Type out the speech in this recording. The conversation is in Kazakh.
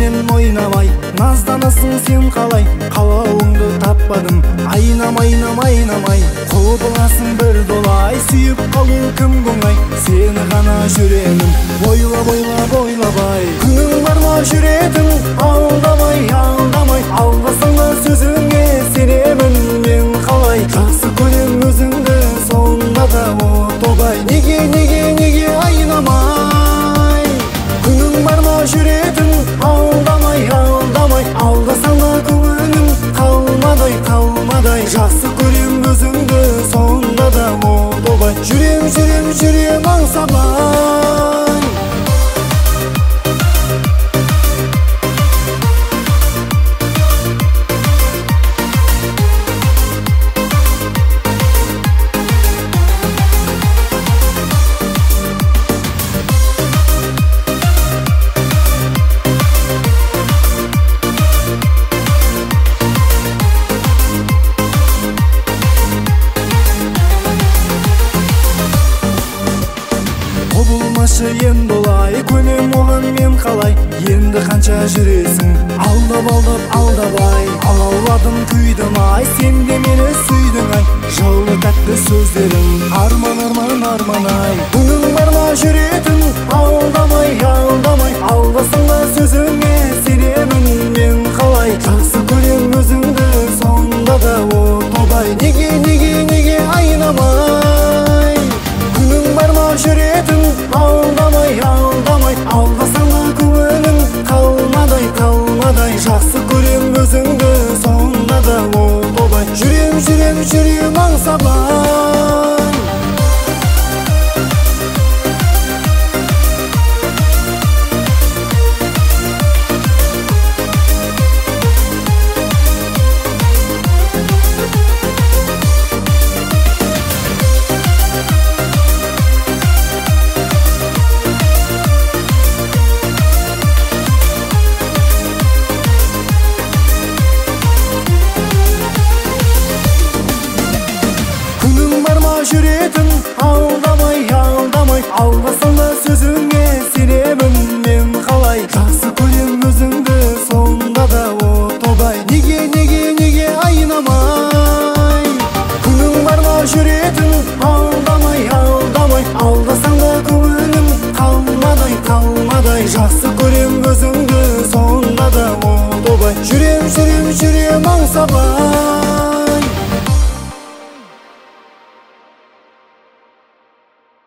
менен ойнамай, назданасың сен қалай, қалауыңды таппадым, айнамай, құбыласың бір долай, сүйіп қалу кім оңай, сені ғана жүремін, ойлабай. Күнің бар ма жүретін, алдамай, алғасыңда сөзіңе сенемін мен қалай, жақсы көрем өзіңді, сонда да отобай, неге айнамай. Күнің бар ма жүретін, алдамай, алғасаң да көңілім қалмадай, жақсы көрем өзіңді, сонда да отобай, жүрем аңсамай. Құбылмашы енді олай, көнем оған мен қалай, енді қанша жүресің, алдабай, алауладым күйдім ай, сен де мені сүйдің ай, жылы тәтті сөздерің, арман ай. Күнің бар ма жүретін, алдамай, алғасыңда сөзіңе сенемін мен қалай, жақсы көрем өзіңді, сонда да отобай, неге айнамай. Күнің бар ма жүретін, алдамай, алғасаң да көңілім қалмадай, жақсы көрем өзіңді, сонда да отобай, жүрем аңсамай. Жүретін, алдамай, алғасаң да сөзіңе сенемін мен қалай, жақсы көрем өзіңді, сонда да отобай, неге айнамай. Күнің бар ма жүретін, алдамай, алғасаң да көңілім қалмадай, жақсы көрем өзіңді, сонда да отобай, жүрем аңсамай.